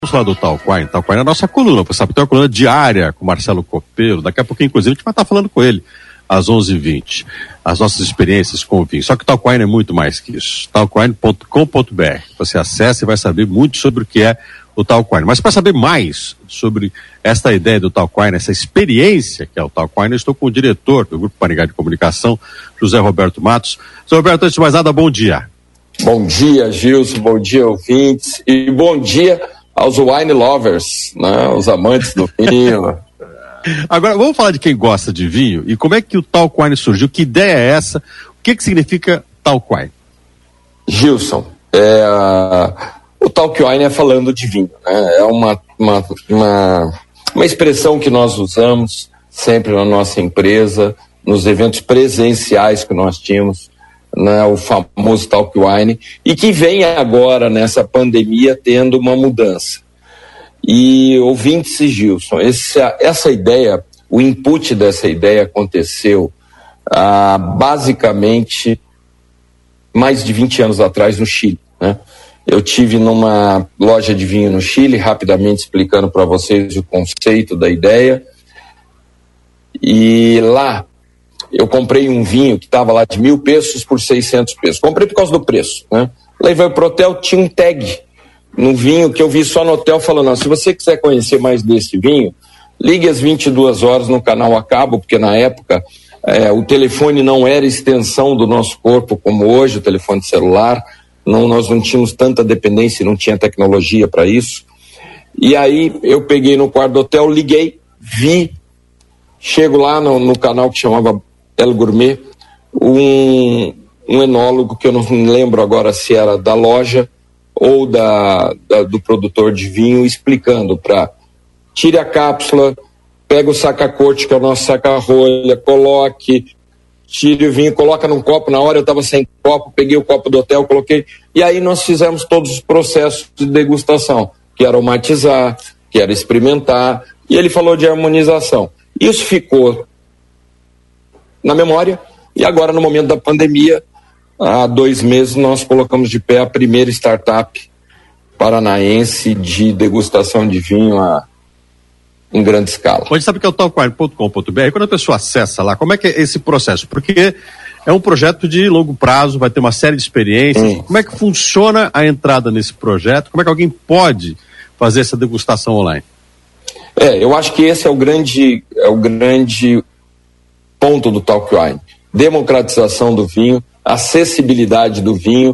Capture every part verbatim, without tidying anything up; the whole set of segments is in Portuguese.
Vamos falar do Talk Wine. Talk Wine é a nossa coluna, você sabe, tem uma coluna diária com o Marcelo Copelo. Daqui a pouquinho, inclusive, a gente vai estar falando com ele às onze e vinte. As nossas experiências com o vinho. Só que o Talk Wine é muito mais que isso. talk wine ponto com ponto b r. Você acessa e vai saber muito sobre o que é o Talk Wine. Mas para saber mais sobre esta ideia do Talk Wine, essa experiência que é o Talk Wine, eu estou com o diretor do Grupo Maringá de Comunicação, José Roberto Matos. José Roberto, antes de mais nada, bom dia. Bom dia, Gilson, bom dia, ouvintes, e bom dia aos wine lovers, né, os amantes do vinho. Agora, vamos falar de quem gosta de vinho e como é que o Talk Wine surgiu, que ideia é essa, o que que significa Talk Wine? Gilson, é, o Talk Wine é falando de vinho, né? É uma, uma, uma, uma expressão que nós usamos sempre na nossa empresa, nos eventos presenciais que nós tínhamos, né, o famoso Talk Wine, e que vem agora nessa pandemia tendo uma mudança. E ouvintes e Gilson, essa, essa ideia, o input dessa ideia aconteceu ah, basicamente mais de vinte anos atrás no Chile, né? Eu tive numa loja de vinho no Chile, rapidamente explicando para vocês o conceito da ideia, e lá eu comprei um vinho que estava lá de mil pesos por seiscentos pesos. Comprei por causa do preço, né? Levei pro hotel, tinha um tag no vinho que eu vi só no hotel falando, não, se você quiser conhecer mais desse vinho, ligue às vinte e duas horas no canal a cabo, porque na época é, o telefone não era extensão do nosso corpo como hoje, o telefone celular, não, nós não tínhamos tanta dependência, não tinha tecnologia para isso. E aí eu peguei no quarto do hotel, liguei, vi, chego lá no, no canal que chamava El Gourmet, um, um enólogo que eu não lembro agora se era da loja ou da, da, do produtor de vinho, explicando para tire a cápsula, pega o saca-corte, que é o nosso saca-rolha, coloque, tire o vinho, coloca num copo. Na hora eu estava sem copo, peguei o copo do hotel, coloquei, e aí nós fizemos todos os processos de degustação, que era aromatizar, que era experimentar, e ele falou de harmonização. Isso ficou na memória, e agora no momento da pandemia, há dois meses nós colocamos de pé a primeira startup paranaense de degustação de vinho a, em grande escala. Pode saber que é o talk wine ponto com ponto b r, quando a pessoa acessa lá, como é que é esse processo? Porque é um projeto de longo prazo, vai ter uma série de experiências, hum. Como é que funciona a entrada nesse projeto? Como é que alguém pode fazer essa degustação online? É, eu acho que esse é o grande, é o grande ponto do Talk Wine. Democratização do vinho, acessibilidade do vinho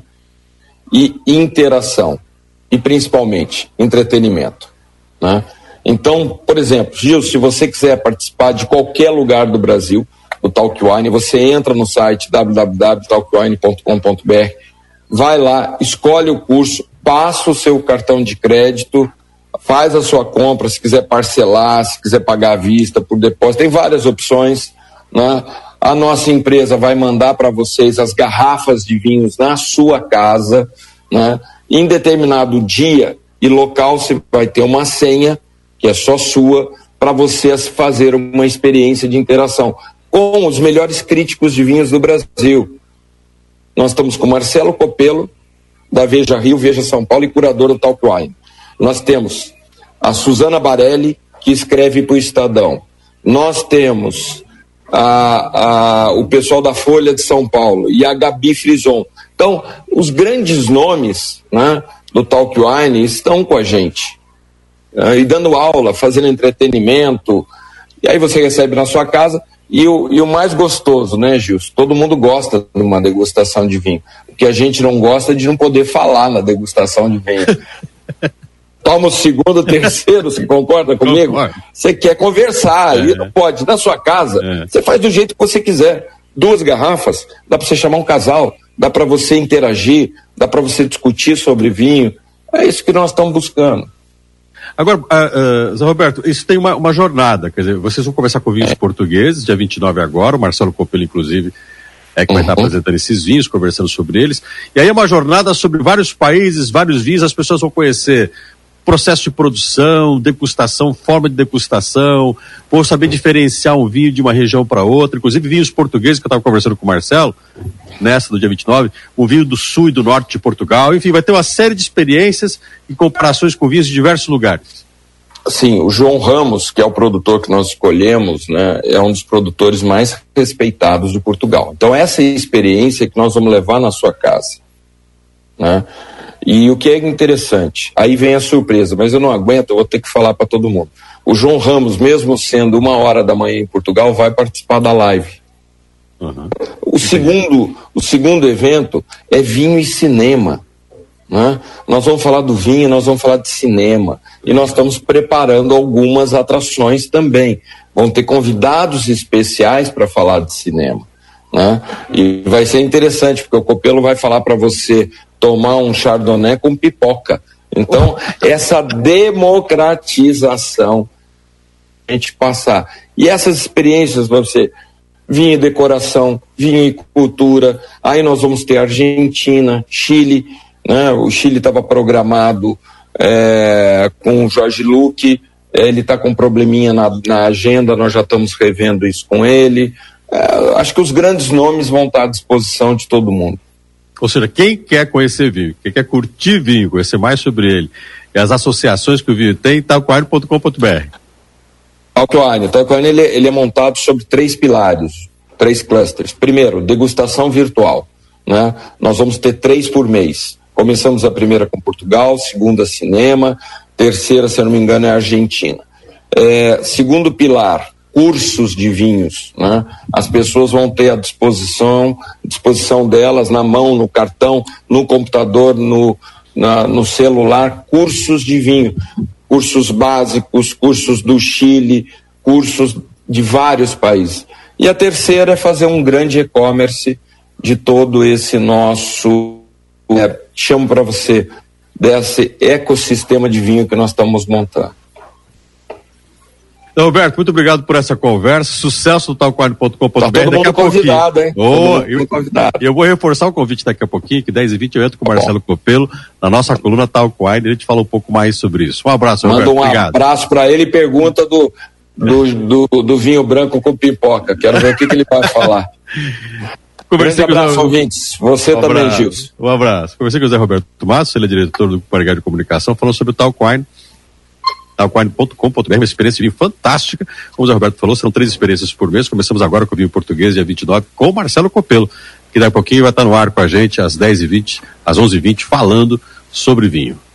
e interação. E principalmente, entretenimento, né? Então, por exemplo, Gil, se você quiser participar de qualquer lugar do Brasil, do Talk Wine, você entra no site w w w ponto talk wine ponto com ponto b r, vai lá, escolhe o curso, passa o seu cartão de crédito, faz a sua compra, se quiser parcelar, se quiser pagar à vista, por depósito, tem várias opções, né? A nossa empresa vai mandar para vocês as garrafas de vinhos na sua casa, né? Em determinado dia e local você vai ter uma senha, que é só sua, para você fazer uma experiência de interação com os melhores críticos de vinhos do Brasil. Nós estamos com Marcelo Copelo, da Veja Rio, Veja São Paulo e curador do Talk Wine. Nós temos a Suzana Barelli, que escreve para o Estadão. Nós temos a, a, o pessoal da Folha de São Paulo e a Gabi Frison. Então, os grandes nomes, né, do Talk Wine estão com a gente, né, e dando aula, fazendo entretenimento, e aí você recebe na sua casa. E o, e o mais gostoso, né, Gilson? Todo mundo gosta de uma degustação de vinho. O que a gente não gosta é de não poder falar na degustação de vinho. Toma o segundo, terceiro, você concorda comigo? Você quer conversar, é. E não pode. Na sua casa, é. Você faz do jeito que você quiser. Duas garrafas, dá para você chamar um casal, dá para você interagir, dá para você discutir sobre vinho. É isso que nós estamos buscando. Agora, uh, uh, Zé Roberto, isso tem uma, uma jornada, quer dizer, vocês vão conversar com vinhos é. portugueses, dia vinte e nove agora, o Marcelo Copelo, inclusive, é que vai uhum. estar apresentando esses vinhos, conversando sobre eles, e aí é uma jornada sobre vários países, vários vinhos, as pessoas vão conhecer processo de produção, degustação, forma de degustação, por saber diferenciar um vinho de uma região para outra, inclusive vinhos portugueses, que eu estava conversando com o Marcelo, nessa do dia vinte e nove, um vinho do sul e do norte de Portugal, enfim, vai ter uma série de experiências e comparações com vinhos de diversos lugares. Sim, o João Ramos, que é o produtor que nós escolhemos, né, é um dos produtores mais respeitados de Portugal. Então essa é a experiência que nós vamos levar na sua casa, né? E o que é interessante, aí vem a surpresa, mas eu não aguento, eu vou ter que falar para todo mundo. O João Ramos, mesmo sendo uma hora da manhã em Portugal, vai participar da live. Uhum. O segundo, o segundo evento é vinho e cinema. Né? Nós vamos falar do vinho, nós vamos falar de cinema e nós estamos preparando algumas atrações também. Vão ter convidados especiais para falar de cinema, né? E vai ser interessante porque o Copelo vai falar para você tomar um chardonnay com pipoca. Então essa democratização a gente passar e essas experiências vão ser vinho e decoração, vinho e cultura. Aí nós vamos ter Argentina, Chile. Né? O Chile estava programado é, com o Jorge Luque, ele está com um probleminha na, na agenda, nós já estamos revendo isso com ele. É, acho que os grandes nomes vão estar à disposição de todo mundo. Ou seja, quem quer conhecer vinho, quem quer curtir vinho, conhecer mais sobre ele, e as associações que o vinho tem, talkwine ponto com ponto b r. Talkwine, Talkwine ele, ele é montado sobre três pilares, três clusters. Primeiro, degustação virtual. Né? Nós vamos ter três por mês. Começamos a primeira com Portugal, segunda cinema, terceira, se eu não me engano, é Argentina. É, segundo pilar, cursos de vinhos, né? As pessoas vão ter à disposição, disposição delas, na mão, no cartão, no computador, no, na, no celular, cursos de vinho, cursos básicos, cursos do Chile, cursos de vários países. E a terceira é fazer um grande e-commerce de todo esse nosso... É, chamo para você desse ecossistema de vinho que nós estamos montando. Então, Roberto, muito obrigado por essa conversa. Sucesso do talkwine ponto com ponto b r. Tá todo mundo convidado, hein? Oh, eu, convidado. eu vou reforçar o convite daqui a pouquinho, que dez e vinte eu entro com o Marcelo Copelo na nossa coluna Talkwine, a gente fala um pouco mais sobre isso. Um abraço, Manda Roberto. um obrigado. abraço para ele e pergunta do, do, do, do vinho branco com pipoca. Quero ver o que, que ele vai falar. Conversei um abraço, com o... ouvintes. Você um também, Gilson. Um abraço. Conversei com o Zé Roberto Tomasso, ele é diretor do Parigá de Comunicação, falando sobre o Talkwine, talkwine ponto com ponto b r, uma experiência de vinho fantástica. Como o Zé Roberto falou, serão três experiências por mês. Começamos agora com o vinho português, dia vinte e nove, com o Marcelo Copelo, que daqui a pouquinho vai estar no ar com a gente às dez e vinte, às onze e vinte, falando sobre vinho.